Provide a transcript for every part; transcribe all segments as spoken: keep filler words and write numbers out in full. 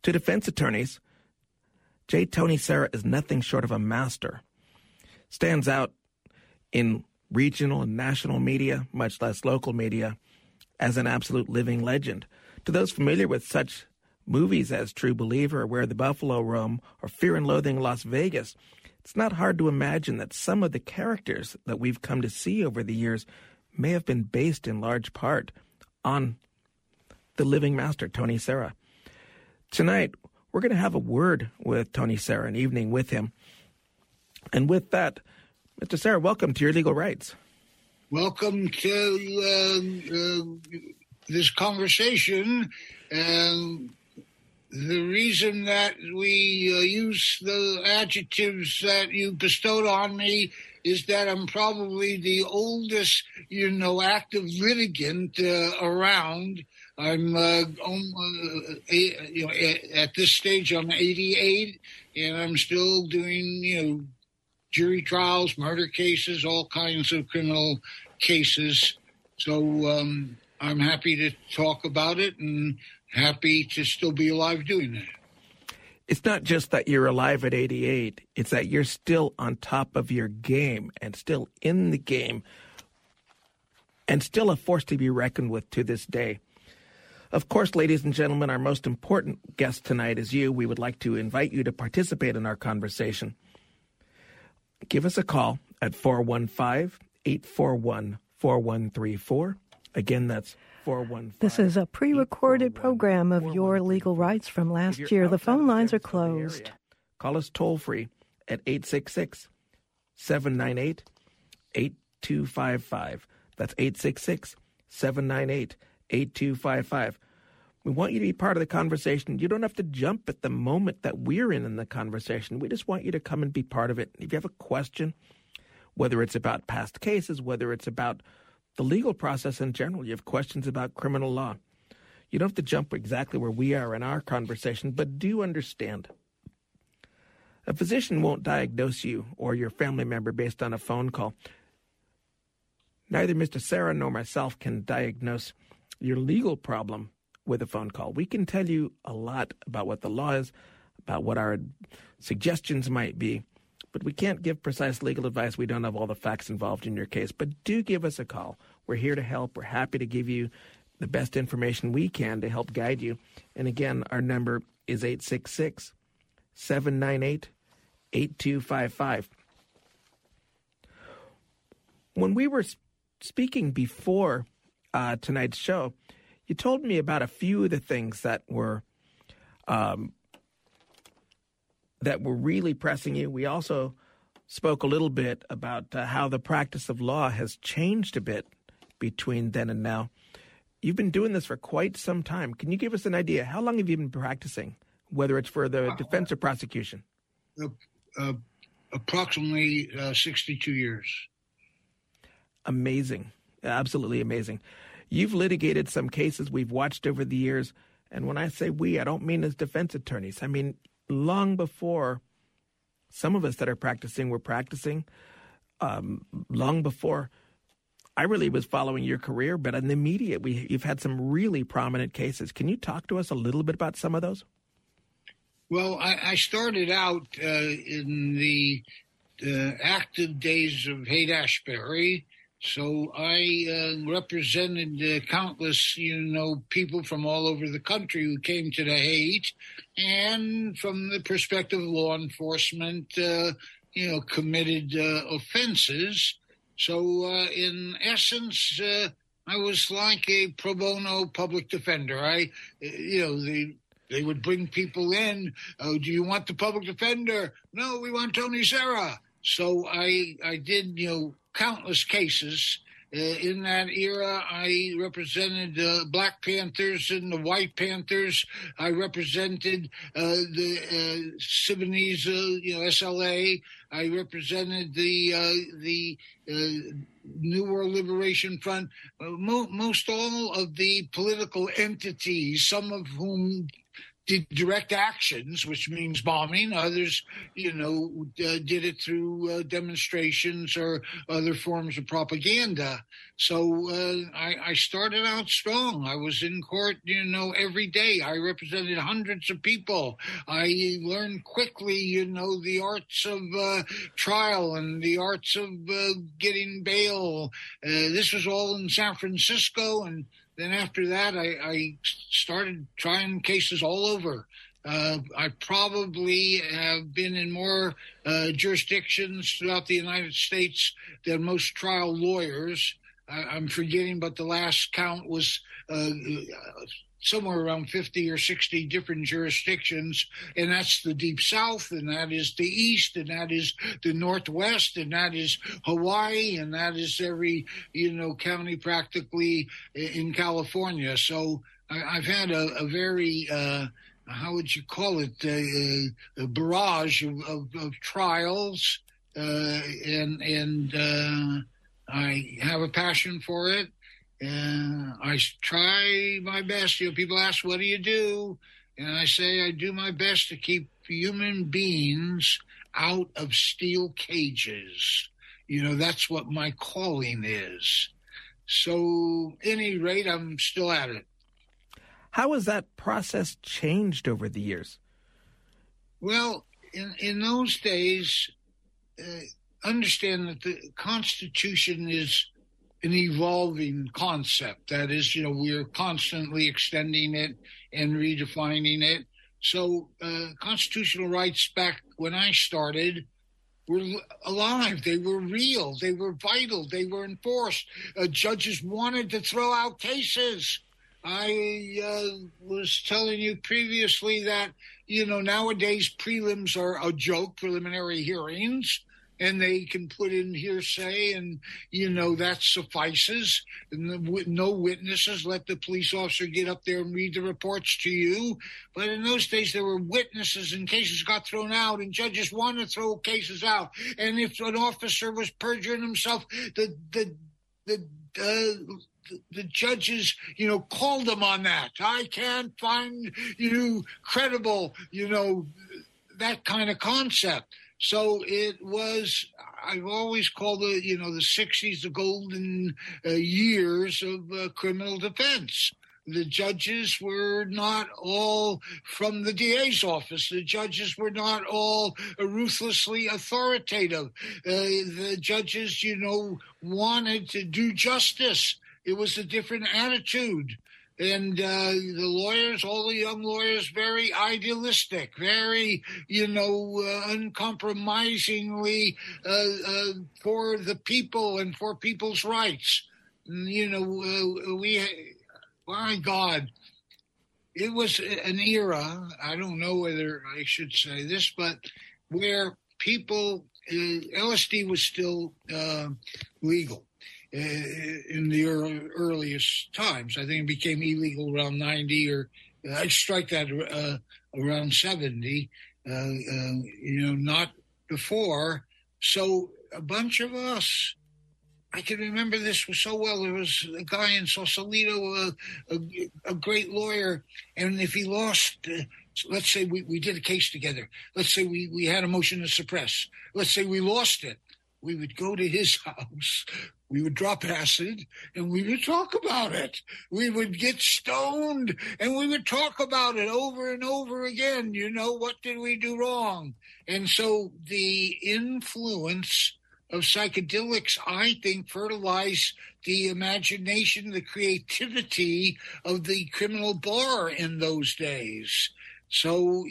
To defense attorneys, J. Tony Serra is nothing short of a master. Stands out in regional and national media, much less local media, as an absolute living legend. To those familiar with such movies as True Believer, Where the Buffalo Roam, or Fear and Loathing in Las Vegas, it's not hard to imagine that some of the characters that we've come to see over the years may have been based in large part on the living master, Tony Serra. Tonight, we're going to have a word with Tony Serra, an evening with him. And with that, Mister Serra, welcome to Your Legal Rights. Welcome to uh, uh, this conversation. Um, the reason that we uh, use the adjectives that you bestowed on me is that I'm probably the oldest, you know, active litigant uh, around. I'm, uh, um, uh, eight, you know, at this stage, I'm eighty-eight, and I'm still doing, you know, jury trials, murder cases, all kinds of criminal cases. So um, I'm happy to talk about it and happy to still be alive doing that. It's not just that you're alive at eighty-eight. It's that you're still on top of your game and still in the game and still a force to be reckoned with to this day. Of course, ladies and gentlemen, our most important guest tonight is you. We would like to invite you to participate in our conversation. Give us a call at four one five, eight four one, four one three four. Again, that's four one five. This is a pre-recorded program of Your Legal Rights from last year. The phone lines are closed. Call us toll-free at eight six six, seven nine eight, eight two five five. That's eight six six, seven nine eight, eight two five five. We want you to be part of the conversation. You don't have to jump at the moment that we're in in the conversation. We just want you to come and be part of it. If you have a question, whether it's about past cases, whether it's about the legal process in general, you have questions about criminal law, you don't have to jump exactly where we are in our conversation, but do understand. A physician won't diagnose you or your family member based on a phone call. Neither Mister Serra nor myself can diagnose your legal problem with a phone call. We can tell you a lot about what the law is, about what our suggestions might be, but we can't give precise legal advice. We don't have all the facts involved in your case. But do give us a call. We're here to help. We're happy to give you the best information we can to help guide you. And again, our number is eight six six, seven nine eight, eight two five five. When we were speaking before uh, tonight's show, you told me about a few of the things that were um, that were really pressing you. We also spoke a little bit about uh, how the practice of law has changed a bit between then and now. You've been doing this for quite some time. Can you give us an idea? How long have you been practicing, whether it's for the defense or prosecution? Uh, uh, approximately uh, sixty-two years. Amazing. Absolutely amazing. You've litigated some cases we've watched over the years. And when I say we, I don't mean as defense attorneys. I mean, long before some of us that are practicing were practicing, um, long before I really was following your career, but in the media, we, you've had some really prominent cases. Can you talk to us a little bit about some of those? Well, I, I started out uh, in the uh, active days of Haight-Ashbury. So I uh, represented uh, countless, you know, people from all over the country who came to the Haight, and from the perspective of law enforcement, uh, you know, committed uh, offenses. So uh, in essence, uh, I was like a pro bono public defender. I, you know, the they would bring people in. Oh, do you want the public defender? No, we want Tony Serra. So I I did, you know, countless cases. Uh, in that era, I represented the uh, Black Panthers and the White Panthers. I represented uh, the uh, Sudanese, uh, you know, S L A. I represented the uh, the uh, New World Liberation Front. Uh, mo- most all of the political entities, some of whom did direct actions, which means bombing. Others, you know, uh, did it through uh, demonstrations or other forms of propaganda. So uh, I, I started out strong. I was in court, you know, every day. I represented hundreds of people. I learned quickly, you know, the arts of uh, trial and the arts of uh, getting bail. Uh, this was all in San Francisco, and then after that, I, I started trying cases all over. Uh, I probably have been in more uh, jurisdictions throughout the United States than most trial lawyers. I, I'm forgetting, but the last count was uh, somewhere around fifty or sixty different jurisdictions, and that's the Deep South, and that is the East, and that is the Northwest, and that is Hawaii, and that is every, you know, county practically in California. So I, I've had a, a very, uh, how would you call it, uh, a barrage of, of, of trials, uh, and, and uh, I have a passion for it. And I try my best. You know, people ask, what do you do? And I say, I do my best to keep human beings out of steel cages. You know, that's what my calling is. So, at any rate, I'm still at it. How has that process changed over the years? Well, in, in those days, uh, understand that the Constitution is an evolving concept. That is, you know, we're constantly extending it and redefining it. So uh, constitutional rights back when I started were alive. They were real. They were vital. They were enforced. Uh, judges wanted to throw out cases. I uh, was telling you previously that, you know, nowadays prelims are a joke, preliminary hearings, and they can put in hearsay, and, you know, that suffices. And the, no witnesses, let the police officer get up there and read the reports to you. But in those days, there were witnesses, and cases got thrown out, and judges wanted to throw cases out. And if an officer was perjuring himself, the the the uh, the judges, you know, called them on that. I can't find you credible, you know, that kind of concept. So it was, I've always called it, you know, the sixties, the golden uh, years of uh, criminal defense. The judges were not all from the D A's office. The judges were not all ruthlessly authoritative. Uh, the judges, you know, wanted to do justice. It was a different attitude. And uh, the lawyers, all the young lawyers, very idealistic, very, you know, uh, uncompromisingly uh, uh, for the people and for people's rights. And, you know, uh, we, my God, it was an era, I don't know whether I should say this, but where people, uh, L S D was still uh, legal. Uh, in the early, earliest times. I think it became illegal around ninety, or uh, I strike that uh, around seventy, uh, uh, you know, not before. So a bunch of us, I can remember this was so well. There was a guy in Sausalito, uh, a, a great lawyer, and if he lost, uh, let's say we, we did a case together. Let's say we, we had a motion to suppress. Let's say we lost it. We would go to his house. We would drop acid, and we would talk about it. We would get stoned, and we would talk about it over and over again. You know, what did we do wrong? And so the influence of psychedelics, I think, fertilized the imagination, the creativity of the criminal bar in those days. So, uh,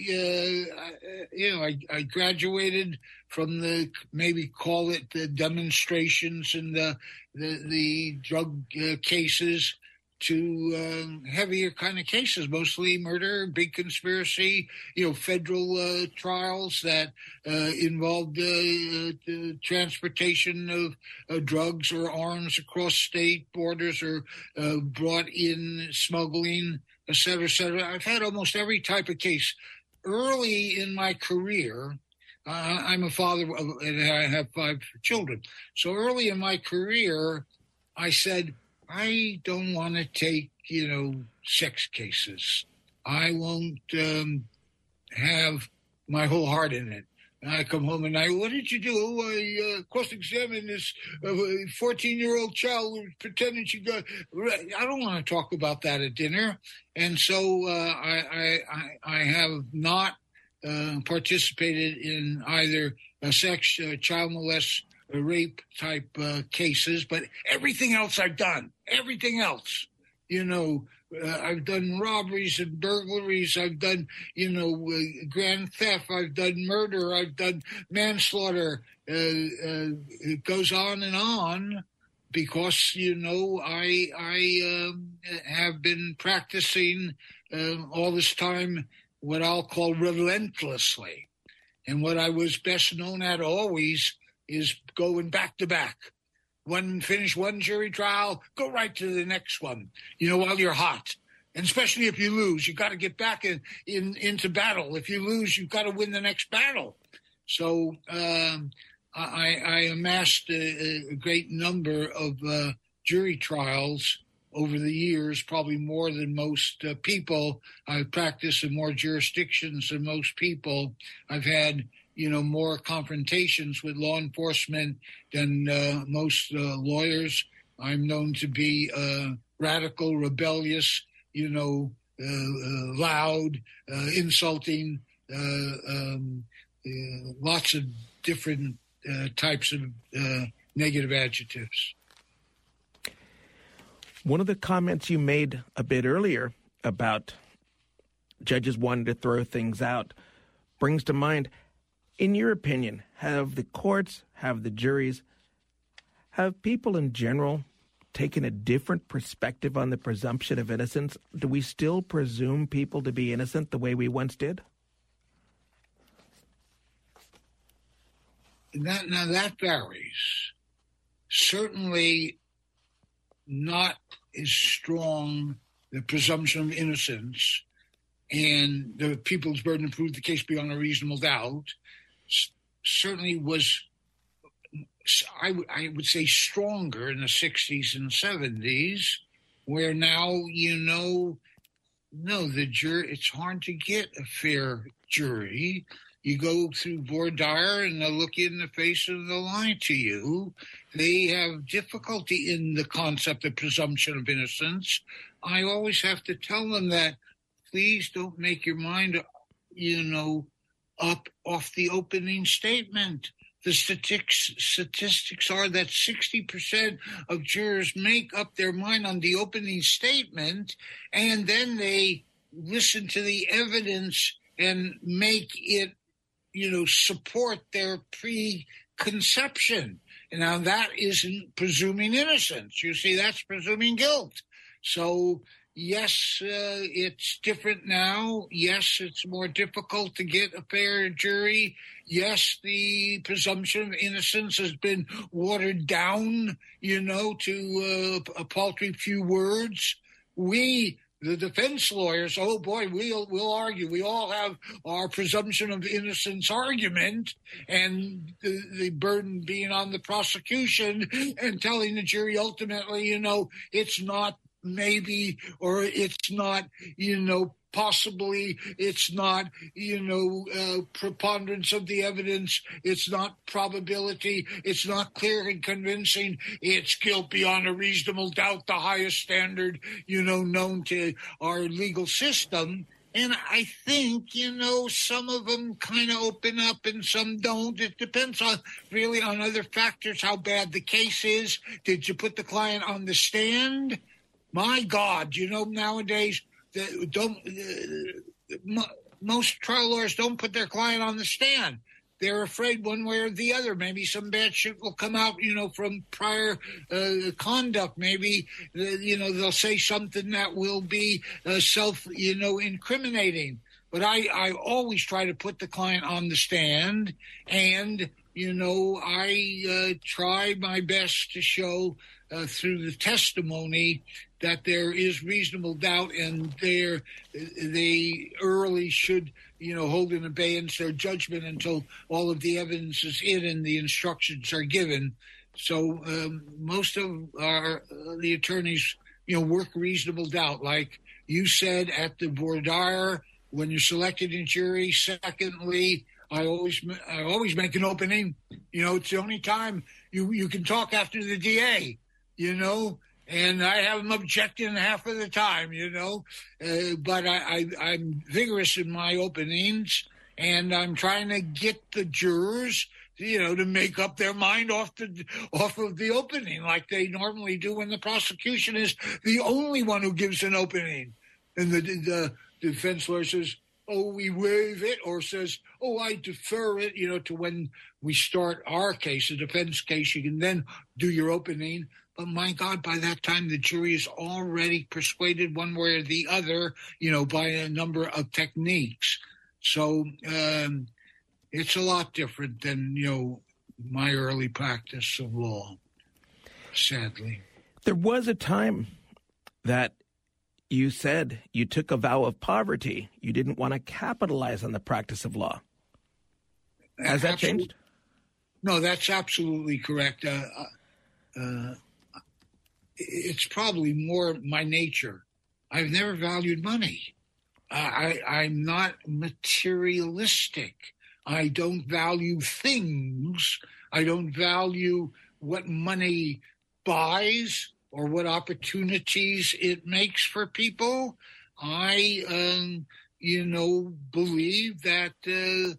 you know, I, I graduated from the, maybe call it the demonstrations and the the, the drug uh, cases to uh, heavier kind of cases, mostly murder, big conspiracy, you know, federal uh, trials that uh, involved uh, the transportation of uh, drugs or arms across state borders, or uh, brought in smuggling, et cetera, et cetera. I've had almost every type of case. Early in my career, uh, I'm a father of, and I have five children. So early in my career, I said, I don't want to take, you know, sex cases. I won't um, have my whole heart in it. And I come home and I, what did you do? I uh, cross-examined this fourteen-year-old child who was pretending she got. I don't want to talk about that at dinner, and so uh, I, I I have not uh, participated in either a sex, uh, child molest, uh, rape type uh, cases, but everything else I've done. Everything else, you know. Uh, I've done robberies and burglaries. I've done, you know, uh, grand theft. I've done murder. I've done manslaughter. Uh, uh, it goes on and on because, you know, I I um, have been practicing uh, all this time what I'll call relentlessly. And what I was best known at always is going back to back. One finish one jury trial, go right to the next one, you know, while you're hot. And especially if you lose, you've got to get back in, in into battle. If you lose, you've got to win the next battle. So um, I, I amassed a, a great number of uh, jury trials over the years, probably more than most uh, people. I've practiced in more jurisdictions than most people. I've had you know, more confrontations with law enforcement than uh, most uh, lawyers. I'm known to be uh, radical, rebellious, you know, uh, uh, loud, uh, insulting, uh, um, uh, lots of different uh, types of uh, negative adjectives. One of the comments you made a bit earlier about judges wanting to throw things out brings to mind, in your opinion, have the courts, have the juries, have people in general taken a different perspective on the presumption of innocence? Do we still presume people to be innocent the way we once did? That, now, that varies. Certainly not as strong, the presumption of innocence and the people's burden to prove the case beyond a reasonable doubt certainly was, I, w- I would say, stronger in the sixties and seventies, where now, you know, no, the jury, it's hard to get a fair jury. You go through voir dire and they'll look you in the face and they'll lie to you. They have difficulty in the concept of presumption of innocence. I always have to tell them that, please don't make your mind, you know, up off the opening statement. The statistics statistics are that sixty percent of jurors make up their mind on the opening statement, and then they listen to the evidence and make it, you know, support their preconception. And now that isn't presuming innocence. You see, that's presuming guilt. So yes, uh, it's different now. Yes, it's more difficult to get a fair jury. Yes, the presumption of innocence has been watered down, you know, to uh, a paltry few words. We, the defense lawyers, oh boy, we'll, we'll argue. We all have our presumption of innocence argument, and the, the burden being on the prosecution and telling the jury ultimately, you know, it's not maybe, or it's not, you know, possibly, it's not, you know, uh, preponderance of the evidence, it's not probability, it's not clear and convincing, it's guilt beyond a reasonable doubt, the highest standard, you know, known to our legal system. And I think, you know, some of them kind of open up and some don't. It depends on really on other factors, how bad the case is. Did you put the client on the stand? My God, you know, nowadays, the, don't uh, most trial lawyers don't put their client on the stand. They're afraid one way or the other. Maybe some bad shit will come out, you know, from prior uh, conduct. Maybe, uh, you know, they'll say something that will be uh, self, you know, incriminating. But I, I always try to put the client on the stand, and, you know, I uh, try my best to show uh, through the testimony that there is reasonable doubt, and they're, they early should, you know, hold in abeyance their judgment until all of the evidence is in and the instructions are given. So um, most of our uh, the attorneys, you know, work reasonable doubt, like, you said at the voir dire when you're selected in jury. Secondly, I always I always make an opening. You know, it's the only time you, you can talk after the D A, you know, and I have them objecting half of the time, you know. Uh, but I, I, I'm vigorous in my openings, and I'm trying to get the jurors, you know, to make up their mind off the off of the opening like they normally do when the prosecution is the only one who gives an opening. And the, the defense lawyer says, oh, we waive it, or says, oh, I defer it, you know, to when we start our case, a defense case, you can then do your opening. But my God, by that time, the jury is already persuaded one way or the other, you know, by a number of techniques. So um, it's a lot different than, you know, my early practice of law, sadly. There was a time that you said you took a vow of poverty. You didn't want to capitalize on the practice of law. Has that Absolutely. changed? No, that's absolutely correct. Uh, uh, it's probably more my nature. I've never valued money. I, I, I'm not materialistic. I don't value things. I don't value what money buys or what opportunities it makes for people. I, um, you know, believe that uh,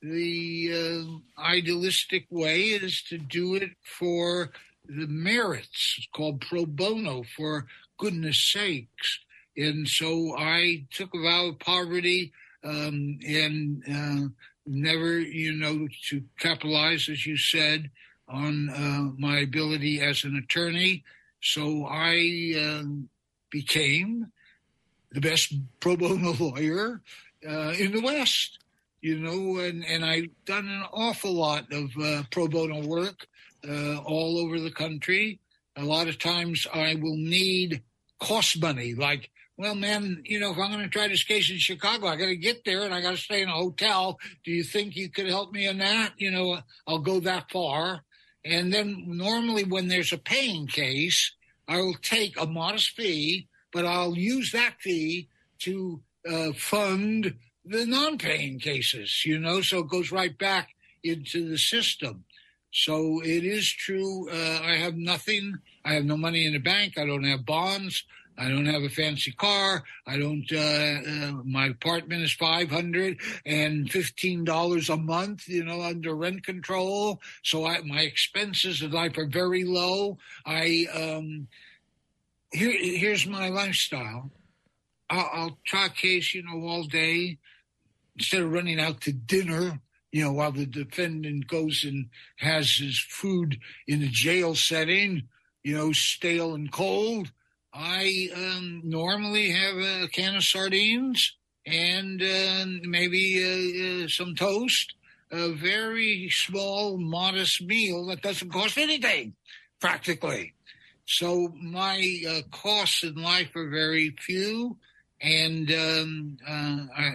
the uh, idealistic way is to do it for the merits. It's called pro bono, for goodness sakes. And so I took a vow of poverty um, and uh, never, you know, to capitalize, as you said, on uh, my ability as an attorney. So I uh, became the best pro bono lawyer uh, in the West, you know, and, and I've done an awful lot of uh, pro bono work uh, all over the country. A lot of times I will need cost money, like, well, man, you know, if I'm going to try this case in Chicago, I got to get there and I got to stay in a hotel. Do you think you could help me in that? You know, I'll go that far. And then normally when there's a paying case, I will take a modest fee, but I'll use that fee to uh, fund the non-paying cases, you know, so it goes right back into the system. So it is true. Uh, I have nothing. I have no money in the bank. I don't have bonds. I don't have a fancy car. I don't, uh, uh, my apartment is five hundred fifteen dollars a month, you know, under rent control. So I, my expenses in life are very low. I, um, here, here's my lifestyle. I'll, I'll try a case, you know, all day instead of running out to dinner, you know, while the defendant goes and has his food in a jail setting, you know, stale and cold. I um, normally have a can of sardines and uh, maybe uh, uh, some toast, a very small, modest meal that doesn't cost anything, practically. So my uh, costs in life are very few, and um, uh, I,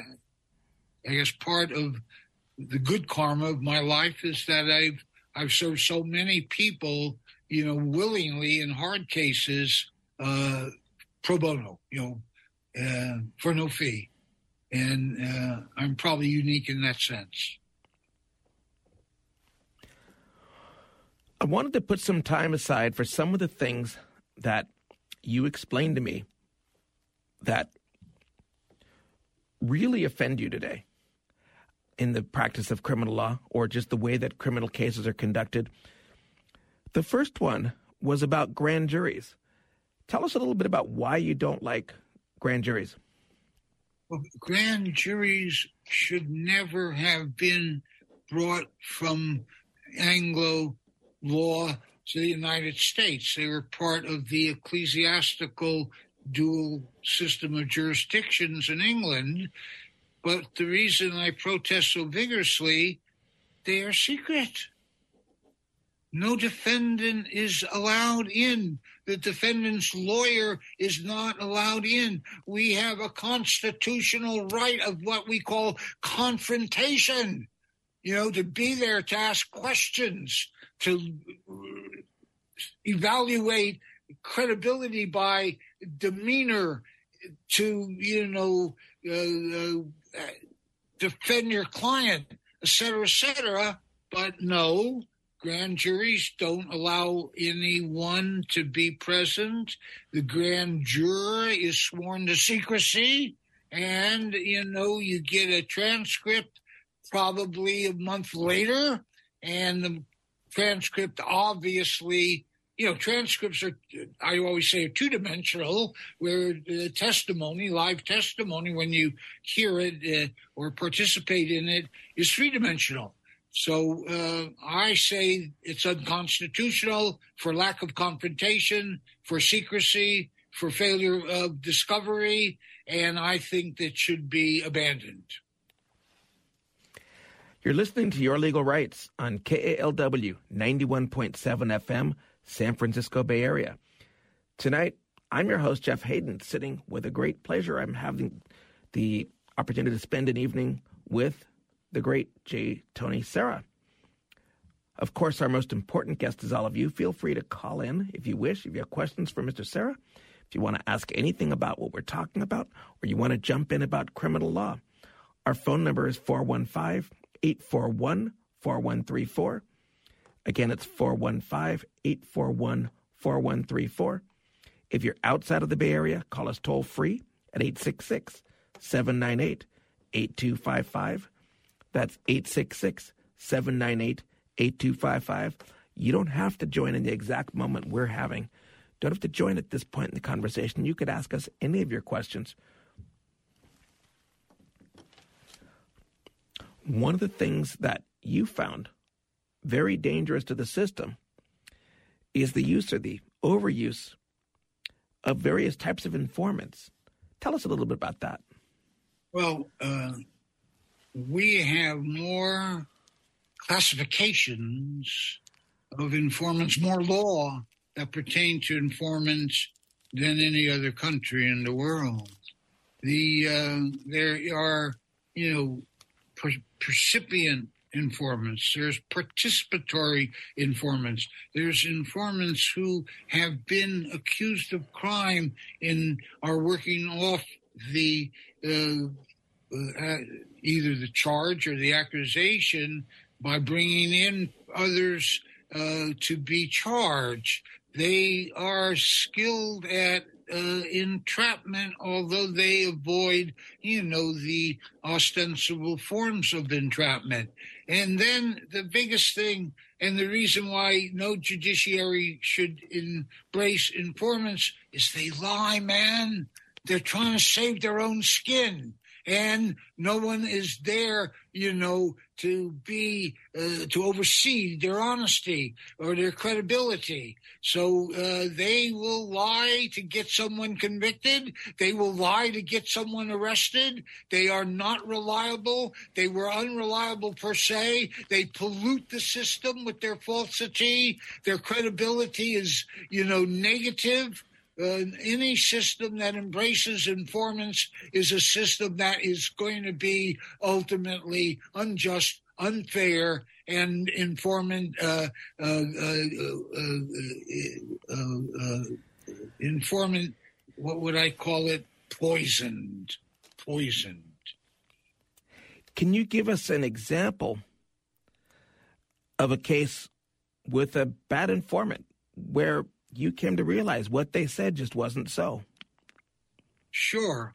I guess part of the good karma of my life is that I've I've served so many people, you know, willingly in hard cases, Uh, pro bono, you know, uh, for no fee. And uh, I'm probably unique in that sense. I wanted to put some time aside for some of the things that you explained to me that really offend you today in the practice of criminal law, or just the way that criminal cases are conducted. The first one was about grand juries. Tell us a little bit about why you don't like grand juries. Well, grand juries should never have been brought from Anglo law to the United States. They were part of the ecclesiastical dual system of jurisdictions in England. But the reason I protest so vigorously, they are secret. No defendant is allowed in. The defendant's lawyer is not allowed in. We have a constitutional right of what we call confrontation, you know, to be there, to ask questions, to evaluate credibility by demeanor to, you know, uh, uh, defend your client, et cetera, et cetera. But no, grand juries don't allow anyone to be present. The grand juror is sworn to secrecy, and, you know, you get a transcript probably a month later, and the transcript obviously, you know, transcripts are, I always say, are two-dimensional, where the testimony, live testimony, when you hear it uh, or participate in it, is three-dimensional. So uh, I say it's unconstitutional for lack of confrontation, for secrecy, for failure of discovery, and I think that should be abandoned. You're listening to Your Legal Rights on K A L W ninety-one point seven F M, San Francisco Bay Area. Tonight, I'm your host, Jeff Hayden, sitting with a great pleasure. I'm having the opportunity to spend an evening with the great J. Tony Serra. Of course, our most important guest is all of you. Feel free to call in if you wish, if you have questions for Mister Serra, if you want to ask anything about what we're talking about, or you want to jump in about criminal law. Our phone number is four one five, eight four one, four one three four. Again, it's four one five, eight four one, four one three four. If you're outside of the Bay Area, call us toll-free at eight six six, seven nine eight, eight two five five. That's eight six six, seven nine eight, eight two five five. You don't have to join in the exact moment we're having. Don't have to join at this point in the conversation. You could ask us any of your questions. One of the things that you found very dangerous to the system is the use or the overuse of various types of informants. Tell us a little bit about that. Well, uh, we have more classifications of informants, more law that pertain to informants than any other country in the world. The uh, there are, you know, per- percipient informants. There's participatory informants. There's informants who have been accused of crime and are working off the uh, uh, either the charge or the accusation by bringing in others uh, to be charged. They are skilled at uh, entrapment, although they avoid, you know, the ostensible forms of entrapment. And then the biggest thing, and the reason why no judiciary should embrace informants, is they lie, man. They're trying to save their own skin. And no one is there, you know, to be, uh, to oversee their honesty or their credibility. So uh, they will lie to get someone convicted. They will lie to get someone arrested. They are not reliable. They were unreliable per se. They pollute the system with their falsity. Their credibility is, you know, negative. Uh, any system that embraces informants is a system that is going to be ultimately unjust, unfair, and informant, uh, uh, uh, uh, uh, uh, informant, what would I call it? Poisoned. Poisoned. Can you give us an example of a case with a bad informant where you came to realize what they said just wasn't so? Sure.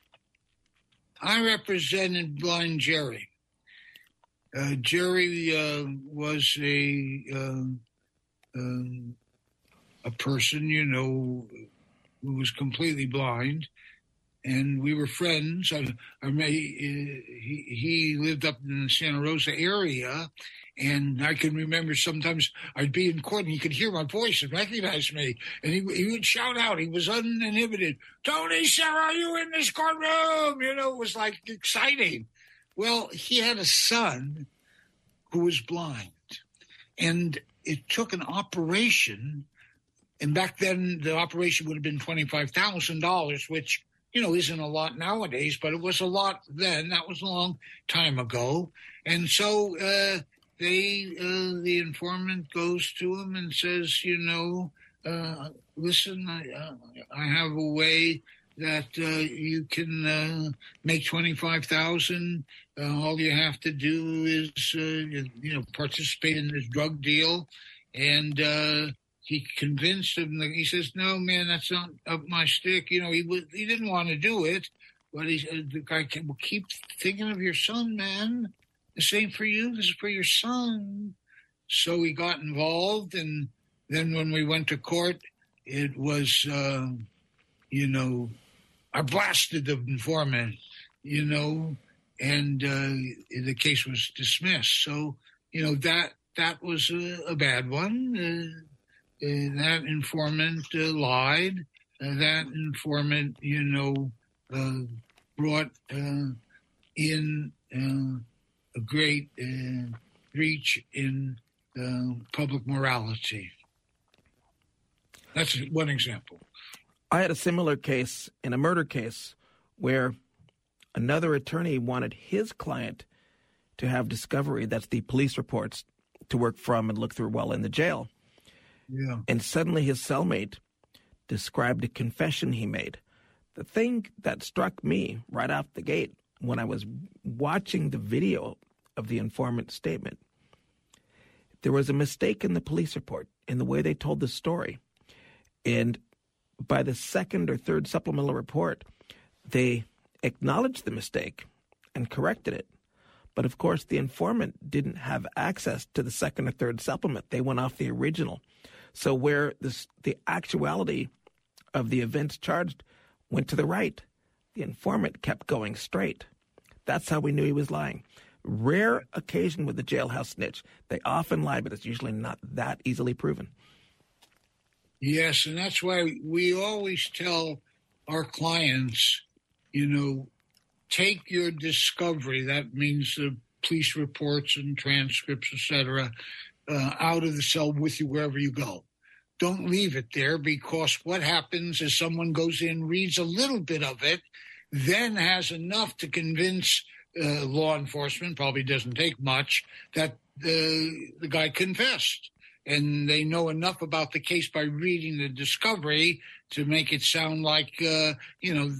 I represented Blind Jerry. Uh, Jerry uh, was a uh, uh, a person, you know, who was completely blind, and we were friends. I, I may, uh, he, he lived up in the Santa Rosa area, and I can remember sometimes I'd be in court and he could hear my voice and recognize me. And he, he would shout out. He was uninhibited. Tony Serra, are you in this courtroom? You know, it was like exciting. Well, he had a son who was blind. And it took an operation. And back then the operation would have been twenty-five thousand dollars, which, you know, isn't a lot nowadays, but it was a lot then. That was a long time ago. And so, uh, They, uh, the informant goes to him and says, you know, uh, listen, I, uh, I have a way that uh, you can uh, make twenty-five thousand dollars. Uh, all you have to do is, uh, you know, participate in this drug deal. And uh, he convinced him. He says, "No, man, that's not up my stick." You know, he was, he didn't want to do it, but he, uh, the guy can, well, keep thinking of your son, man. This ain't for you. This is for your son. So he got involved, and then when we went to court, it was, uh, you know, I blasted the informant, you know, and uh, the case was dismissed. So, you know, that that was a, a bad one. Uh, uh, that informant uh, lied. Uh, that informant, you know, uh, brought uh, in uh, a great uh, breach in uh, public morality. That's one example. I had a similar case in a murder case where another attorney wanted his client to have discovery, that's the police reports, to work from and look through while in the jail. Yeah. And suddenly his cellmate described a confession he made. The thing that struck me right off the gate when I was watching the video of the informant's statement, there was a mistake in the police report in the way they told the story. And by the second or third supplemental report, they acknowledged the mistake and corrected it. But of course, the informant didn't have access to the second or third supplement. They went off the original. So where this, the actuality of the events charged went to the right, the informant kept going straight. That's how we knew he was lying. Rare occasion with the jailhouse snitch. They often lie, but it's usually not that easily proven. Yes, and that's why we always tell our clients, you know, take your discovery, that means the police reports and transcripts, et cetera, uh, out of the cell with you wherever you go. Don't leave it there, because what happens is someone goes in, reads a little bit of it, then has enough to convince uh, law enforcement, probably doesn't take much, that the, the guy confessed. And they know enough about the case by reading the discovery to make it sound like, uh, you know,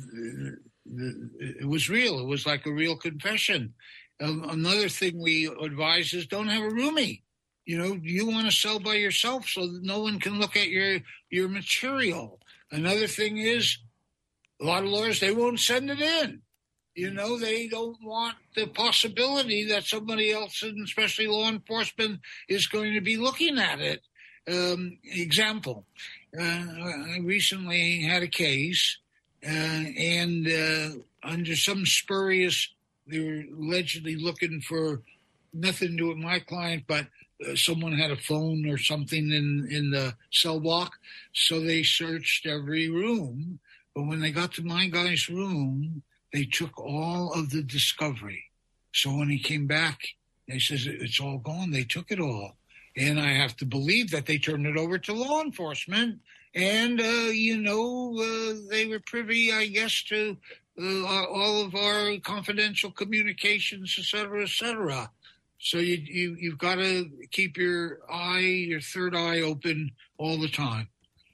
it was real. It was like a real confession. Um, another thing we advise is don't have a roomie. You know, you want to sell by yourself so that no one can look at your, your material. Another thing is a lot of lawyers, they won't send it in. You know, they don't want the possibility that somebody else, and especially law enforcement, is going to be looking at it. Um, example, uh, I recently had a case, uh, and uh, under some spurious, they were allegedly looking for nothing to do with my client, but uh, someone had a phone or something in, in the cell block, so they searched every room. But when they got to my guy's room, they took all of the discovery. So when he came back, they says, it's all gone. They took it all. And I have to believe that they turned it over to law enforcement. And, uh, you know, uh, they were privy, I guess, to uh, all of our confidential communications, et cetera, et cetera. So you, you, you've got to keep your eye, your third eye open all the time.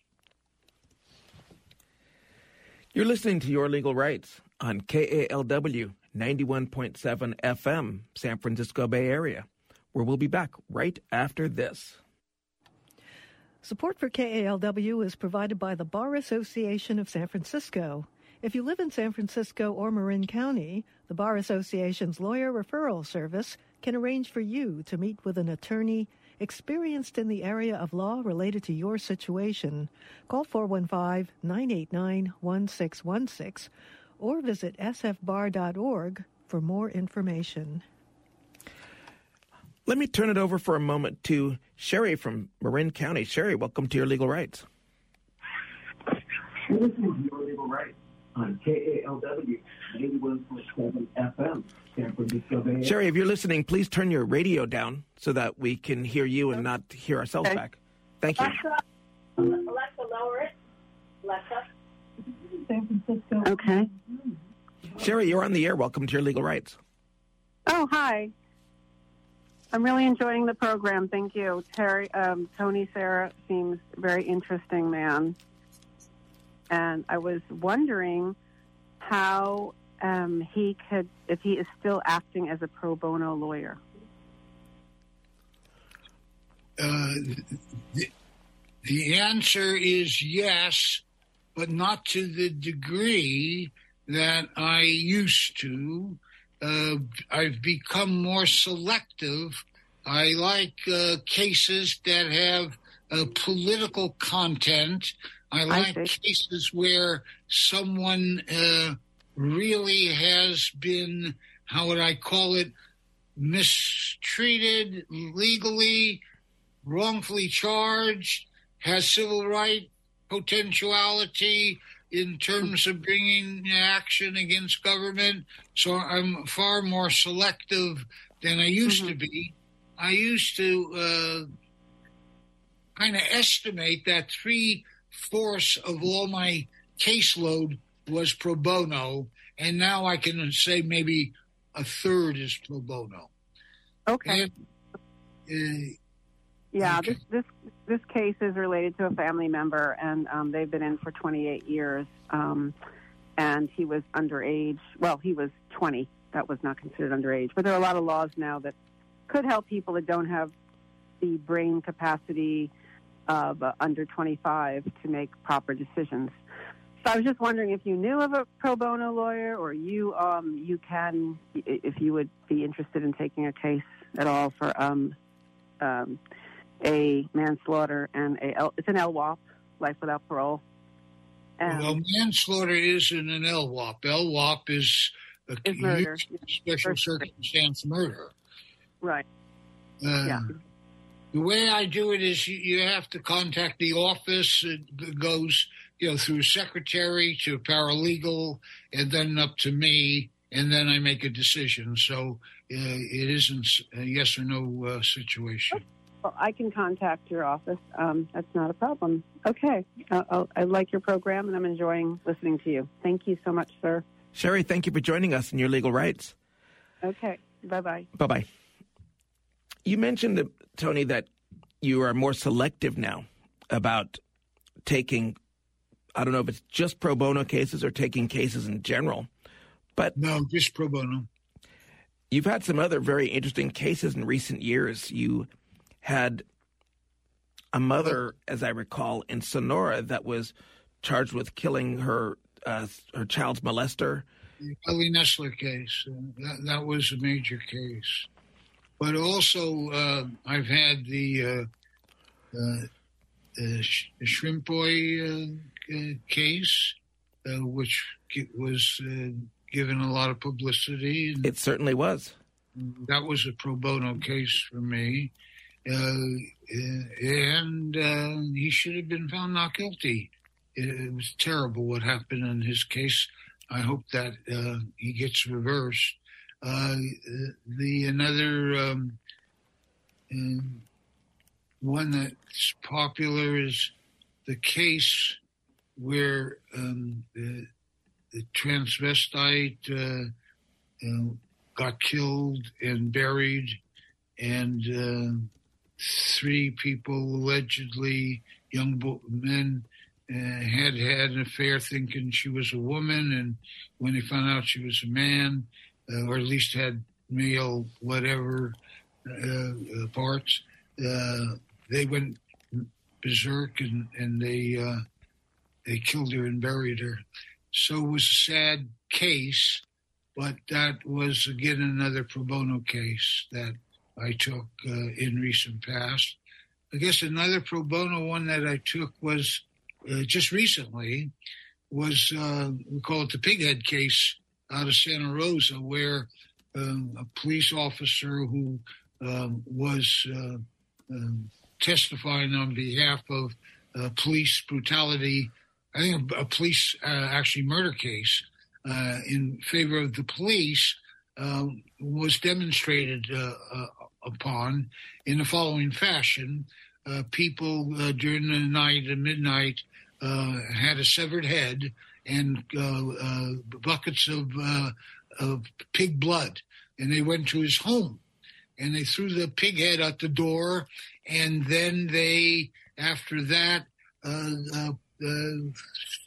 You're listening to Your Legal Rights on K A L W ninety-one point seven F M, San Francisco Bay Area, where we'll be back right after this. Support for K A L W is provided by the Bar Association of San Francisco. If you live in San Francisco or Marin County, the Bar Association's lawyer referral service can arrange for you to meet with an attorney experienced in the area of law related to your situation. Call four one five, nine eight nine, one six one six or visit s f bar dot org for more information. Let me turn it over for a moment to Sherry from Marin County. Sherry, welcome to Your Legal Rights. You're listening to Your Legal Rights on K A L W ninety-one point seven F M, San Francisco Bay Area. Sherry, if you're listening, please turn your radio down so that we can hear you and not hear ourselves okay. back. Thank you. Alexa, Alexa, lower it. Alexa. San Francisco. Okay. Sherry, you're on the air. Welcome to Your Legal Rights. Oh, hi. I'm really enjoying the program. Thank you. Terry, um, Tony Sarah seems very interesting man. and I was wondering how um, he could, if he is still acting as a pro bono lawyer. Uh, the, the answer is yes, but not to the degree that I used to. Uh, I've become more selective. I like uh, cases that have uh, political content. I like I cases where someone uh, really has been, how would I call it, mistreated legally, wrongfully charged, has civil right potentiality in terms of bringing action against government. So I'm far more selective than I used mm-hmm. to be. I used to uh, kind of estimate that three-fourths of all my caseload was pro bono, and now I can say maybe a third is pro bono. Okay. And, uh, yeah, okay. this, this this case is related to a family member, and um, they've been in for twenty-eight years, um, and he was underage. Well, he was twenty. That was not considered underage. But there are a lot of laws now that could help people that don't have the brain capacity of uh, under twenty-five to make proper decisions. So I was just wondering if you knew of a pro bono lawyer, or you um, you can, if you would be interested in taking a case at all for um, um, a manslaughter and a L, it's an L W O P, life without parole. And well, manslaughter isn't an L W O P. L W O P is a is murder. special First circumstance murder. Right. Uh, yeah. The way I do it is you, you have to contact the office. It goes, you know, through secretary to paralegal, and then up to me, and then I make a decision. So uh, it isn't a yes or no uh, situation. Well, I can contact your office. Um, that's not a problem. Okay. Uh, I like your program, and I'm enjoying listening to you. Thank you so much, sir. Sherry, thank you for joining us in Your Legal Rights. Okay. Bye-bye. Bye-bye. You mentioned, uh, Tony, that you are more selective now about taking, I don't know if it's just pro bono cases or taking cases in general, but... No, just pro bono. You've had some other very interesting cases in recent years. You had a mother, as I recall, in Sonora that was charged with killing her uh, her child's molester. The Ellie Nessler case, uh, that, that was a major case. But also, uh, I've had the, uh, uh, the, sh- the Shrimp Boy uh, uh, case, uh, which was uh, given a lot of publicity. And it certainly was. That was a pro bono case for me. Uh, and uh, he should have been found not guilty. It, it was terrible what happened in his case. I hope that uh, he gets reversed. Uh, the another um, uh, one that's popular is the case where um, the, the transvestite uh, uh, got killed and buried, and uh, three people, allegedly young bo- men, uh, had had an affair thinking she was a woman, and when they found out she was a man, uh, or at least had male whatever uh, uh, parts, uh, they went berserk and, and they uh, they killed her and buried her. So it was a sad case, but that was, again, another pro bono case that I took uh, in recent past. I guess another pro bono one that I took was uh, just recently was, uh, we call it the Pighead case out of Santa Rosa, where um, a police officer who um, was uh, um, testifying on behalf of uh, police brutality, I think a, a police uh, actually murder case uh, in favor of the police, uh, was demonstrated uh, uh, upon in the following fashion. Uh, people uh, during the night at midnight uh, had a severed head and uh, uh, buckets of, uh, of pig blood, and they went to his home and they threw the pig head out the door, and then they, after that, uh, uh, uh,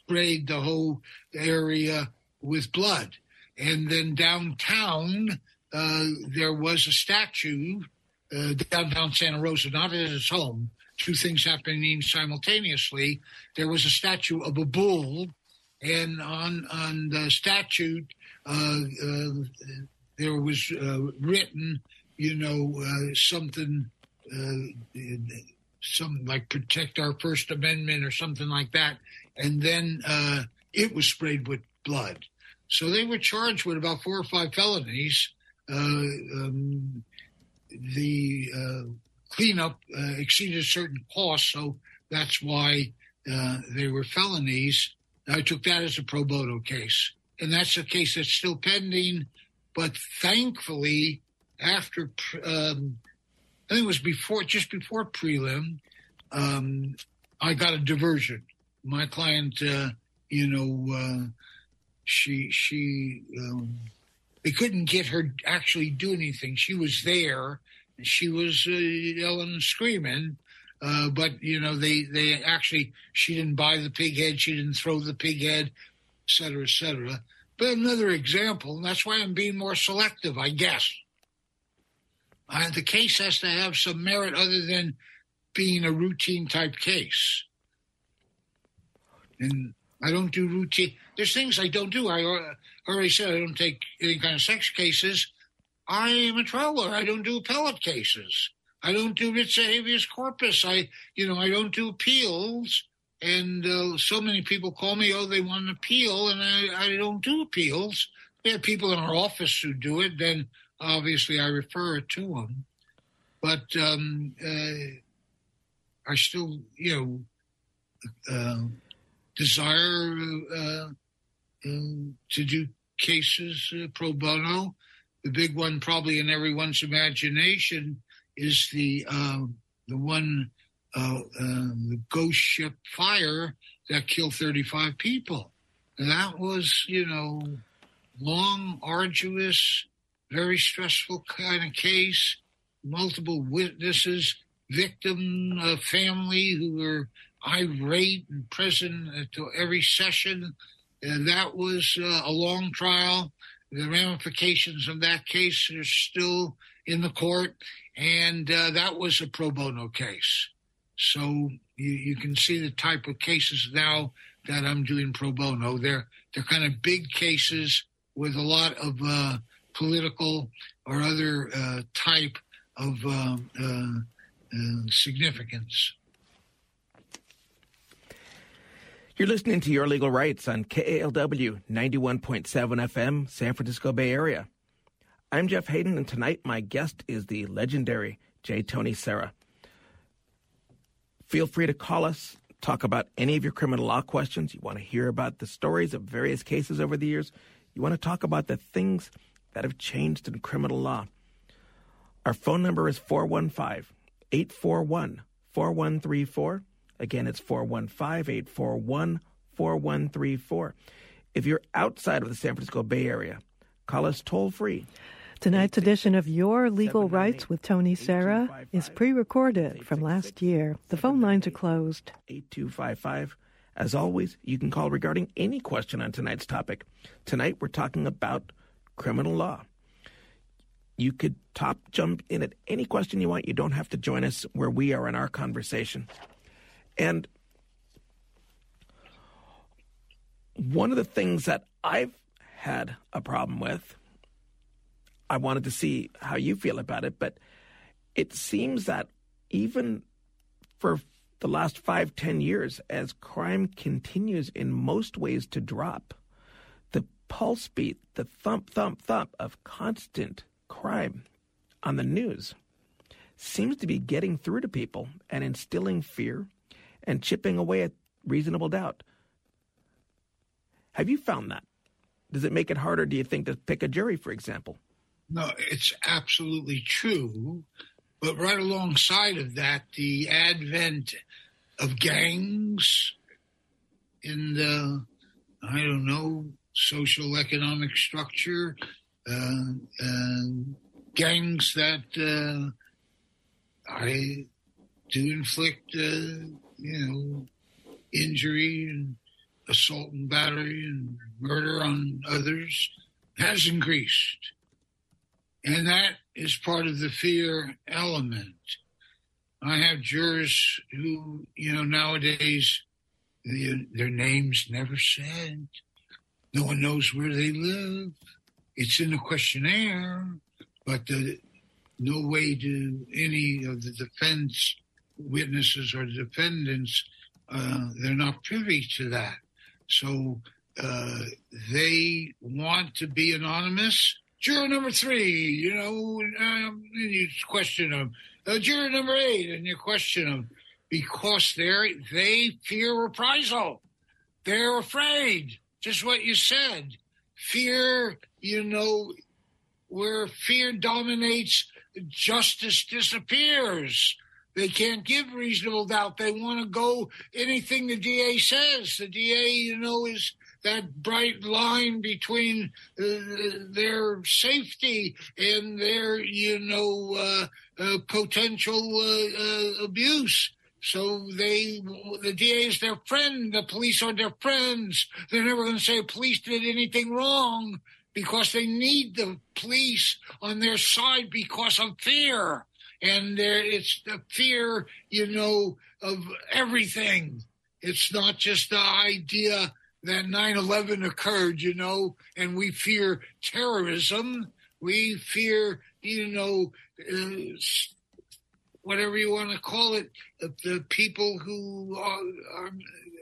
sprayed the whole area with blood. And then downtown, uh, there was a statue, uh, downtown Santa Rosa, not at his home, two things happening simultaneously. There was a statue of a bull, and on, on the statue, uh, uh, there was uh, written, you know, uh, something, uh, something like protect our First Amendment or something like that. And then uh, it was sprayed with blood. So they were charged with about four or five felonies. Uh, um, the uh, cleanup uh, exceeded certain costs, so that's why uh, they were felonies. I took that as a pro bono case. And that's a case that's still pending. But thankfully, after, um, I think it was before, just before prelim, um, I got a diversion. My client, uh, you know, uh, she, she, um, they couldn't get her actually do anything. She was there, and she was uh, yelling and screaming. Uh, but, you know, they, they actually, she didn't buy the pig head, she didn't throw the pig head, et cetera, et cetera. But another example, and that's why I'm being more selective, I guess. Uh, the case has to have some merit other than being a routine type case. And I don't do routine. There's things I don't do. I already said I don't take any kind of sex cases. I am a trial lawyer. I don't do appellate cases. I don't do writs habeas corpus. I, you know, I don't do appeals. And uh, so many people call me, oh, they want an appeal, and I, I don't do appeals. We have people in our office who do it. Then obviously I refer it to them. But um, uh, I still, you know, uh, desire uh, uh, to do cases uh, pro bono. The big one probably in everyone's imagination is the uh, the one, uh, uh, the ghost ship fire that killed thirty-five people. And that was, you know, long, arduous, very stressful kind of case, multiple witnesses, victim uh, family who were irate and present to every session. And that was uh, a long trial. The ramifications of that case are still in the court, and uh, that was a pro bono case. So you, you can see the type of cases now that I'm doing pro bono. They're they're kind of big cases with a lot of uh, political or other uh, type of uh, uh, uh, significance. You're listening to Your Legal Rights on K A L W ninety-one point seven F M, San Francisco Bay Area. I'm Jeff Hayden, and tonight my guest is the legendary J. Tony Serra. Feel free to call us, talk about any of your criminal law questions. You want to hear about the stories of various cases over the years. You want to talk about the things that have changed in criminal law. Our phone number is four one five, eight four one, four one three four. Again, it's four one five, eight four one, four one three four. If you're outside of the San Francisco Bay Area, call us toll-free. Tonight's edition of Your Legal Rights with Tony Serra is pre-recorded from last year. The phone lines are closed. eight two five five. As always, you can call regarding any question on tonight's topic. Tonight, we're talking about criminal law. You could top jump in at any question you want. You don't have to join us where we are in our conversation. And one of the things that I've had a problem with, I wanted to see how you feel about it, but it seems that even for the last five, ten years, as crime continues in most ways to drop, the pulse beat, the thump, thump, thump of constant crime on the news seems to be getting through to people and instilling fear and chipping away at reasonable doubt. Have you found that? Does it make it harder, do you think, to pick a jury, for example? No, it's absolutely true. But right alongside of that, the advent of gangs in the, I don't know, social economic structure, uh, uh, gangs that uh, I do inflict, uh, you know, injury and assault and battery and murder on others has increased. And that is part of the fear element. I have jurors who, you know, nowadays, they, their names never said. No one knows where they live. It's in the questionnaire, but the, no way do any of the defense witnesses or defendants, uh, they're not privy to that. So uh, they want to be anonymous. Juror number three, you know, um, you question them. Uh, juror number eight, and you question them because they're, they fear reprisal. They're afraid, just what you said. Fear, you know, where fear dominates, justice disappears. They can't give reasonable doubt. They want to go anything the D A says. The D A, you know, is that bright line between uh, their safety and their, you know, uh, uh, potential uh, uh, abuse. So they, the D A is their friend. The police are their friends. They're never going to say police did anything wrong because they need the police on their side because of fear. And there, it's the fear, you know, of everything. It's not just the idea that nine eleven occurred, you know, and we fear terrorism. We fear, you know, uh, whatever you want to call it, the, the people who are, are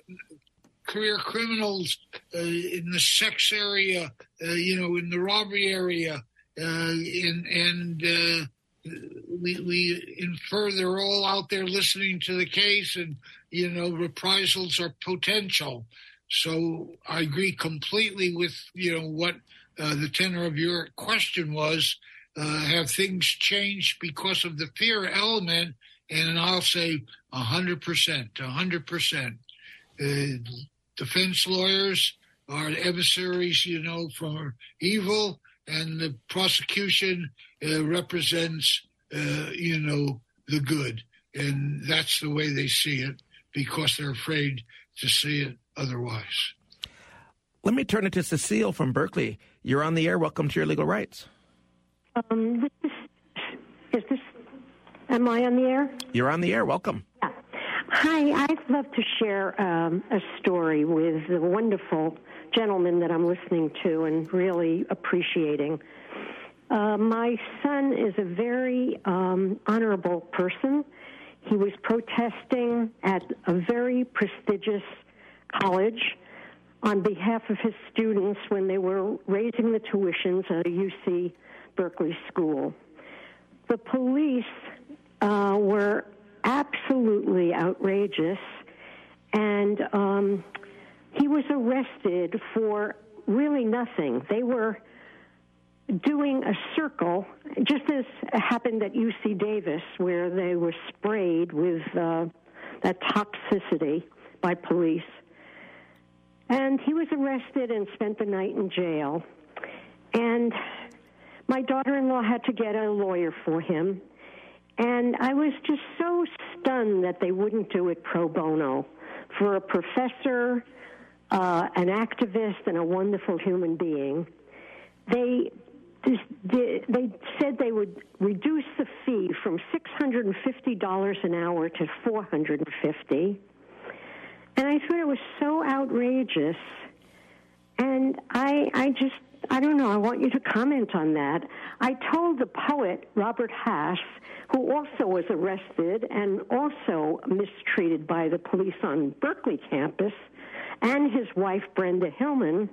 career criminals uh, in the sex area, uh, you know, in the robbery area, uh, in, and uh, we, we infer they're all out there listening to the case, and, you know, reprisals are potential. So I agree completely with, you know, what uh, the tenor of your question was. Uh, have things changed because of the fear element? And I'll say one hundred percent, one hundred percent. Uh, defense lawyers are emissaries, you know, from evil, and the prosecution uh, represents, uh, you know, the good. And that's the way they see it because they're afraid to see it otherwise. Let me turn it to Cecile from Berkeley. You're on the air. Welcome to Your Legal Rights. Um, this is, is this, am I on the air? You're on the air. Welcome. Yeah. Hi, I'd love to share um, a story with the wonderful gentleman that I'm listening to and really appreciating. Uh, my son is a very um, honorable person. He was protesting at a very prestigious college on behalf of his students when they were raising the tuitions at a U C Berkeley school. The police uh, were absolutely outrageous, and um, he was arrested for really nothing. They were doing a circle, just as happened at U C Davis, where they were sprayed with uh, that toxicity by police. And he was arrested and spent the night in jail. And my daughter-in-law had to get a lawyer for him. And I was just so stunned that they wouldn't do it pro bono for a professor, uh, an activist, and a wonderful human being. They they said they would reduce the fee from six hundred fifty dollars an hour to four hundred fifty dollars. And I thought it was so outrageous. And I, I just, I don't know, I want you to comment on that. I told the poet, Robert Hass, who also was arrested and also mistreated by the police on Berkeley campus, and his wife, Brenda Hillman,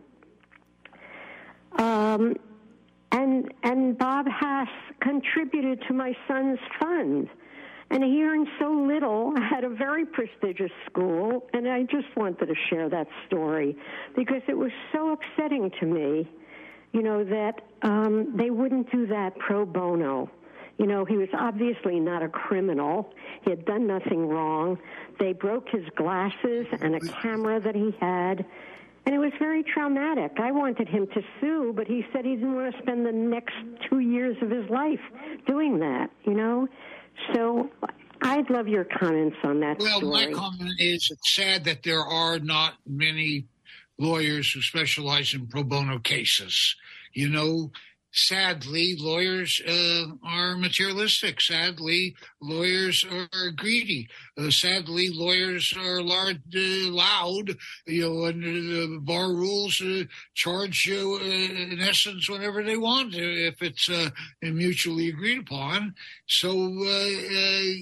um, and, and Bob Hass contributed to my son's fund. And he earned so little at a very prestigious school, and I just wanted to share that story because it was so upsetting to me, you know, that um, they wouldn't do that pro bono. You know, he was obviously not a criminal. He had done nothing wrong. They broke his glasses and a camera that he had, and it was very traumatic. I wanted him to sue, but he said he didn't want to spend the next two years of his life doing that, you know. So I'd love your comments on that well, story. Well, my comment is it's sad that there are not many lawyers who specialize in pro bono cases. You know, sadly, lawyers uh, are materialistic. Sadly, lawyers are greedy. Uh, sadly, lawyers are large, uh, loud. You know, under the bar rules, uh, charge you uh, in essence whenever they want, if it's uh, mutually agreed upon. So uh,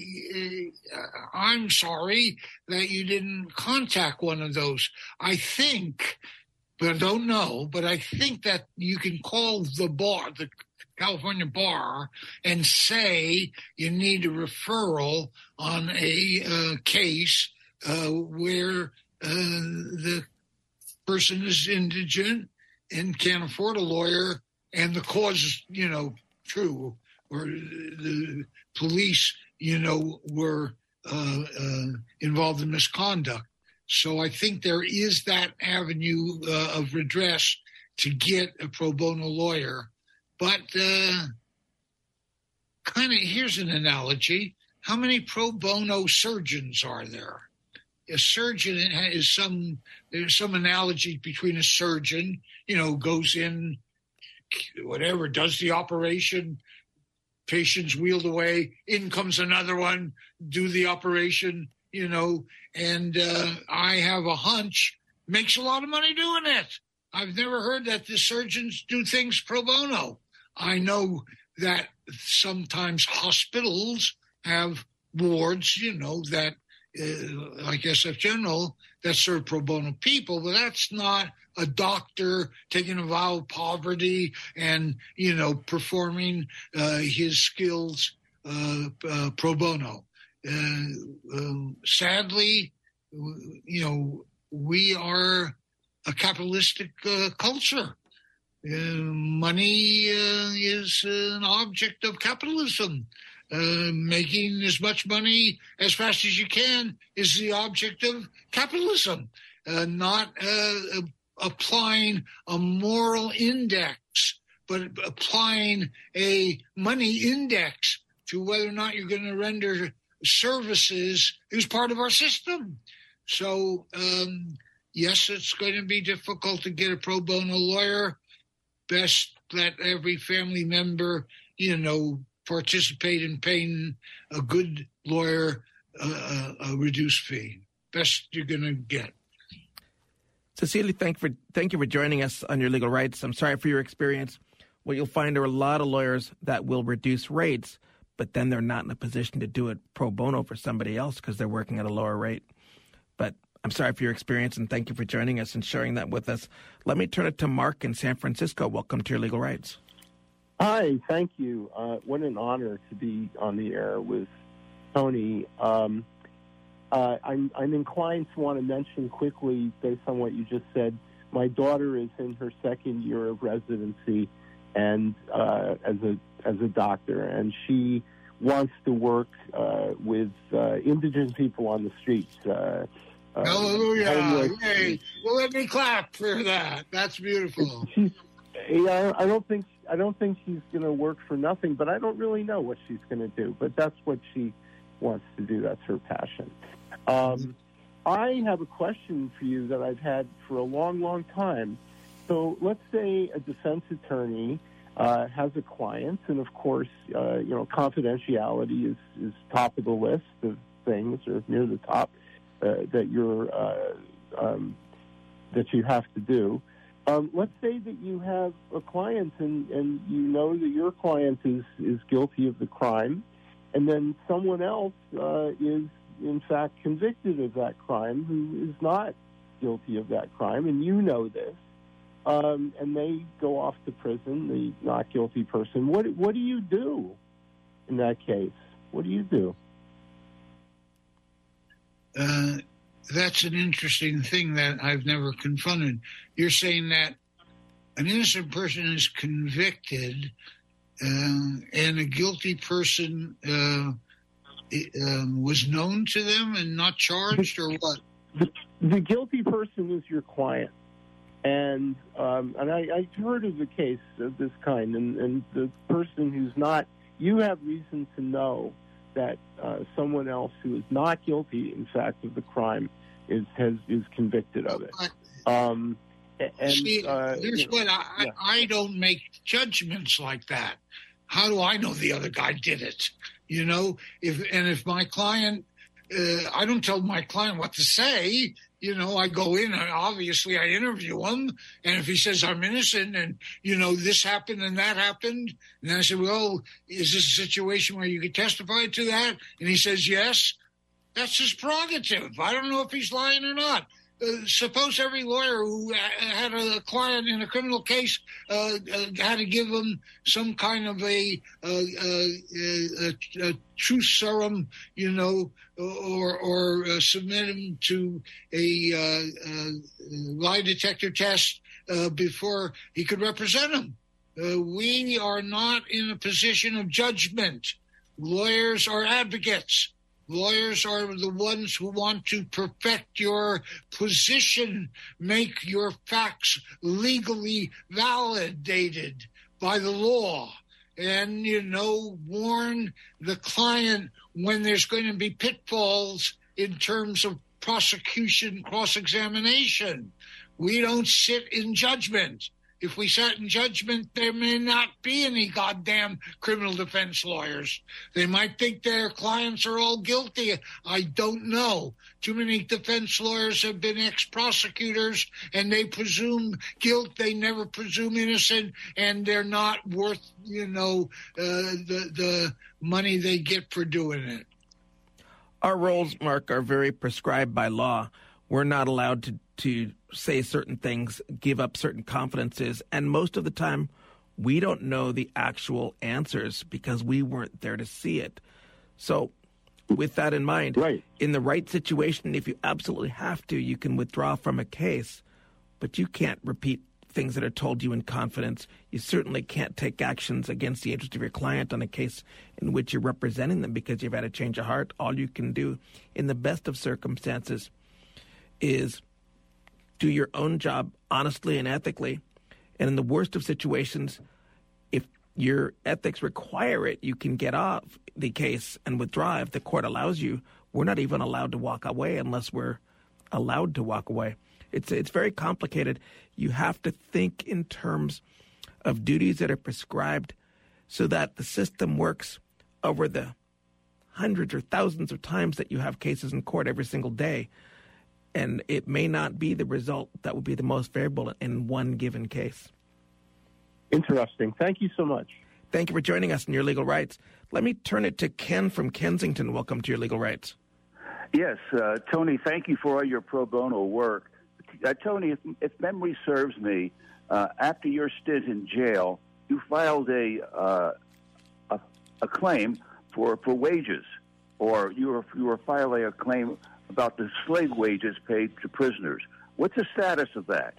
uh, I'm sorry that you didn't contact one of those. I think. But I don't know, but I think that you can call the bar, the California bar, and say you need a referral on a uh, case uh, where uh, the person is indigent and can't afford a lawyer, and the cause is, you know, true, or the police, you know, were uh, uh, involved in misconduct. So I think there is that avenue uh, of redress to get a pro bono lawyer. But uh, kind of, here's an analogy. How many pro bono surgeons are there? A surgeon is some, there's some analogy between a surgeon, you know, goes in, whatever, does the operation, patient's wheeled away, in comes another one, do the operation, you know, and uh, I have a hunch, makes a lot of money doing it. I've never heard that the surgeons do things pro bono. I know that sometimes hospitals have wards, you know, that uh, like S F General, that serve pro bono people, but that's not a doctor taking a vow of poverty and, you know, performing uh, his skills uh, uh, pro bono. Uh, um, sadly, you know, we are a capitalistic uh, culture. Uh, money uh, is an object of capitalism. Uh, making as much money as fast as you can is the object of capitalism, uh, not uh, applying a moral index, but applying a money index to whether or not you're going to render services is part of our system. So, um, yes, it's going to be difficult to get a pro bono lawyer. Best let every family member, you know, participate in paying a good lawyer uh, a reduced fee. Best you're going to get. Cecilia, thank for thank you for joining us on Your Legal Rights. I'm sorry for your experience. What you'll find are a lot of lawyers that will reduce rates, but then they're not in a position to do it pro bono for somebody else because they're working at a lower rate. But I'm sorry for your experience, and thank you for joining us and sharing that with us. Let me turn it to Mark in San Francisco. Welcome to Your Legal Rights. Hi, thank you. Uh, what an honor to be on the air with Tony. Um, uh, I'm, I'm inclined to want to mention quickly, based on what you just said, my daughter is in her second year of residency and uh, as a as a doctor, and she wants to work uh, with uh, indigent people on the streets. Uh, uh, Hallelujah! Yay! Well, let me clap for that. That's beautiful. She's, yeah, I don't think I don't think she's going to work for nothing, but I don't really know what she's going to do. But that's what she wants to do. That's her passion. Um, I have a question for you that I've had for a long, long time. So let's say a defense attorney uh, has a client, and of course, uh, you know, confidentiality is, is top of the list of things, or near the top, uh, that you're uh, um, that you have to do. Um, let's say that you have a client, and, and you know that your client is, is guilty of the crime, and then someone else uh, is in fact convicted of that crime who is not guilty of that crime, and you know this. Um, and they go off to prison, the not guilty person. What what do you do in that case? What do you do? Uh, that's an interesting thing that I've never confronted. You're saying that an innocent person is convicted uh, and a guilty person uh, it, um, was known to them and not charged, or what? The, the guilty person is your client. And um, and I, I've heard of a case of this kind, and, and the person who's not, you have reason to know that uh, someone else who is not guilty, in fact, of the crime is has is convicted of it. Um, And, See, uh, here's you know, what I, yeah. I don't make judgments like that. How do I know the other guy did it? You know, if and if my client, uh, I don't tell my client what to say. You know, I go in and obviously I interview him. And if he says I'm innocent and, you know, this happened and that happened, and then I say, well, is this a situation where you could testify to that? And he says, yes, that's his prerogative. I don't know if he's lying or not. Uh, suppose every lawyer who had a client in a criminal case uh, uh, had to give him some kind of a, uh, uh, a, a truth serum, you know, or, or uh, submit him to a uh, uh, lie detector test uh, before he could represent him. Uh, we are not in a position of judgment. Lawyers are advocates. Lawyers are the ones who want to perfect your position, make your facts legally validated by the law, and, you know, warn the client when there's going to be pitfalls in terms of prosecution, cross-examination. We don't sit in judgment. If we sat in judgment, there may not be any goddamn criminal defense lawyers. They might think their clients are all guilty. I don't know. Too many defense lawyers have been ex-prosecutors, and they presume guilt. They never presume innocent, and they're not worth, you know, uh, the the money they get for doing it. Our roles, Mark, are very prescribed by law. We're not allowed to, to say certain things, give up certain confidences, and most of the time we don't know the actual answers because we weren't there to see it. So with that in mind, right. in the right situation, if you absolutely have to, you can withdraw from a case, but you can't repeat things that are told you in confidence. You certainly can't take actions against the interest of your client on a case in which you're representing them because you've had a change of heart. All you can do in the best of circumstances is do your own job honestly and ethically. And in the worst of situations, if your ethics require it, you can get off the case and withdraw if the court allows you. We're not even allowed to walk away unless we're allowed to walk away. It's it's very complicated. You have to think in terms of duties that are prescribed so that the system works over the hundreds or thousands of times that you have cases in court every single day. And it may not be the result that would be the most favorable in one given case. Interesting. Thank you so much. Thank you for joining us in Your Legal Rights. Let me turn it to Ken from Kensington. Welcome to Your Legal Rights. Yes, uh, Tony, thank you for all your pro bono work. Uh, Tony, if, if memory serves me, uh, after your stint in jail, you filed a, uh, a, a claim for, for wages, or you were, you were filing a claim about the slave wages paid to prisoners. What's the status of that?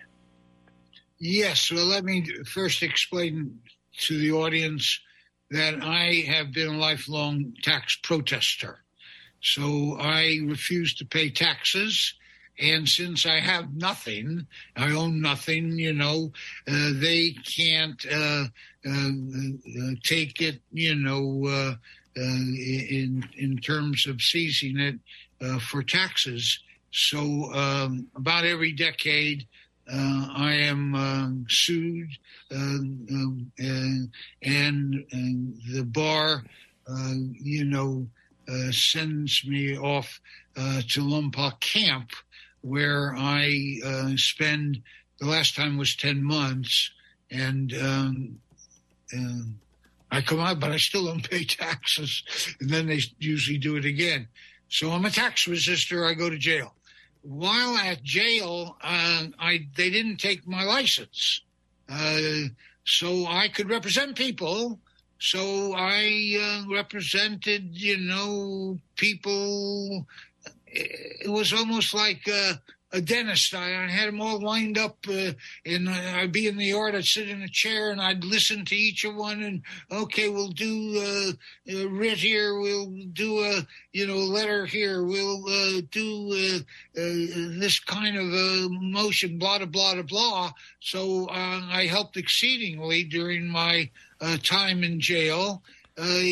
Yes, well, let me first explain to the audience that I have been a lifelong tax protester. So I refuse to pay taxes. And since I have nothing, I own nothing, you know, uh, they can't uh, uh, uh, take it, you know, uh, uh, in in terms of seizing it uh, for taxes. So um, about every decade, uh, I am uh, sued, uh, um, and, and, and the bar, uh, you know, uh, sends me off uh, to Lompoc Camp, where I uh, spend, the last time was ten months, and um, uh, I come out, but I still don't pay taxes, and then they usually do it again. So I'm a tax resistor. I go to jail. While at jail, uh, I they didn't take my license, uh, so I could represent people. So I uh, represented, you know, people. It was almost like uh, a dentist. I, I had them all lined up, uh, and I'd be in the yard. I'd sit in a chair, and I'd listen to each of one. And okay, we'll do uh, a writ here. We'll do a you know letter here. We'll uh, do uh, uh, this kind of a motion. Blah blah blah blah. So uh, I helped exceedingly during my uh, time in jail. Uh,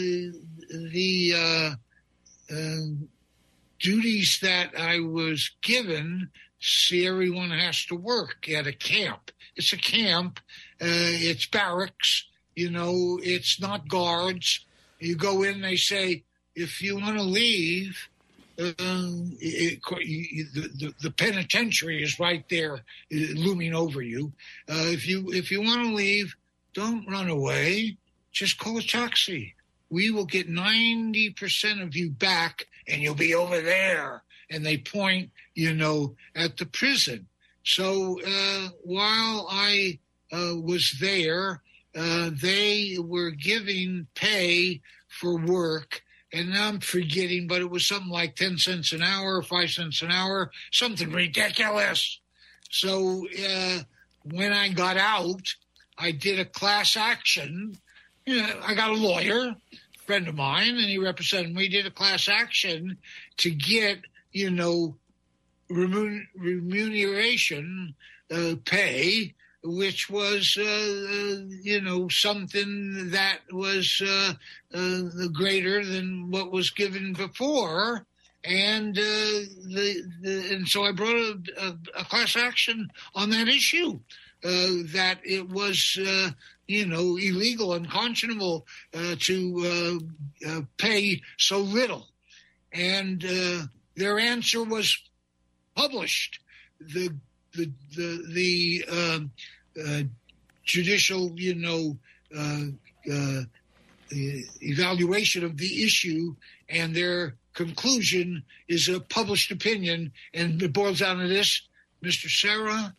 the uh, uh, duties that I was given see, everyone has to work at a camp. It's a camp. Uh, it's barracks. You know, it's not guards. You go in, they say, if you want to leave, uh, it, it, the, the, the penitentiary is right there looming over you. Uh, if you if you want to leave, don't run away. Just call a taxi. We will get ninety percent of you back, and you'll be over there. And they point, you know, at the prison. So uh, while I uh, was there, uh, they were giving pay for work. And I'm forgetting, but it was something like ten cents an hour, five cents an hour, something ridiculous. So uh, when I got out, I did a class action. You know, I got a lawyer, a friend of mine, and he represented me. We did a class action to get, you know, remun- remuneration uh, pay, which was, uh, you know, something that was uh, uh, greater than what was given before. And uh, the, the and so I brought a, a, a class action on that issue, uh, that it was, uh, you know, illegal, unconscionable uh, to uh, uh, pay so little. And uh, their answer was published. The the the the uh, uh, judicial, you know, uh, uh, evaluation of the issue, and their conclusion is a published opinion, and it boils down to this: Mister Serra,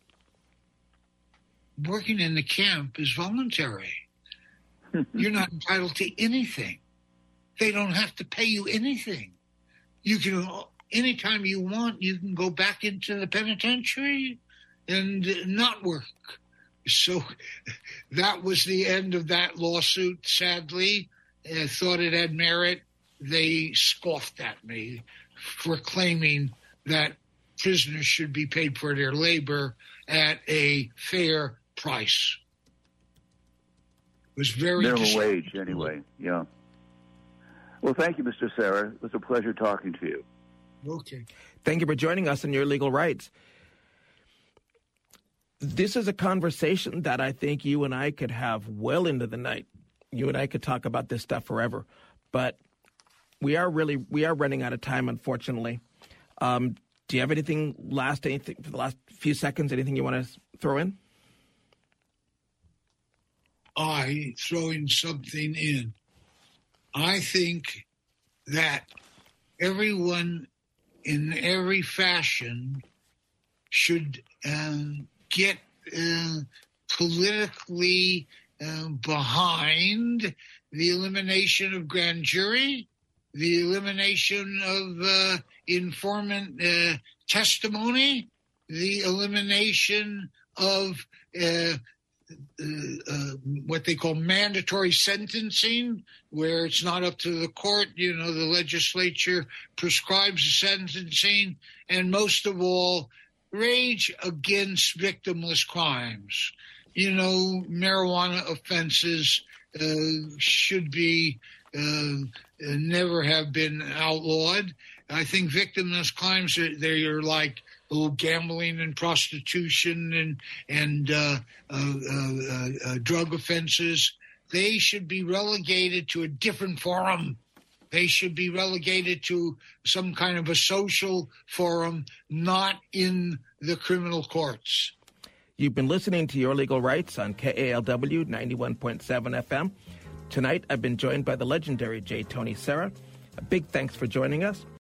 working in the camp is voluntary. You're not entitled to anything. They don't have to pay you anything. You can, anytime you want, you can go back into the penitentiary and not work. So that was the end of that lawsuit, sadly. I thought it had merit. They scoffed at me for claiming that prisoners should be paid for their labor at a fair price. It was very minimum wage, anyway. Yeah. Well, thank you, Mister Serra. It was a pleasure talking to you. Okay. Thank you for joining us on Your Legal Rights. This is a conversation that I think you and I could have well into the night. You and I could talk about this stuff forever, but we are really we are running out of time, unfortunately. Um, do you have anything last anything for the last few seconds? Anything you want to throw in? I throwing something in. I think that everyone in every fashion should uh, get uh, politically uh, behind the elimination of grand jury, the elimination of uh, informant uh, testimony, the elimination of uh, Uh, uh, what they call mandatory sentencing, where it's not up to the court. You know, the legislature prescribes the sentencing, and most of all, rage against victimless crimes. You know, marijuana offenses uh, should be uh, never have been outlawed. I think victimless crimes, they are like little gambling and prostitution and and uh, uh, uh, uh, drug offenses. They should be relegated to a different forum. They should be relegated to some kind of a social forum, not in the criminal courts. You've been listening to Your Legal Rights on K A L W ninety-one point seven F M. Tonight, I've been joined by the legendary J. Tony Serra. A big thanks for joining us.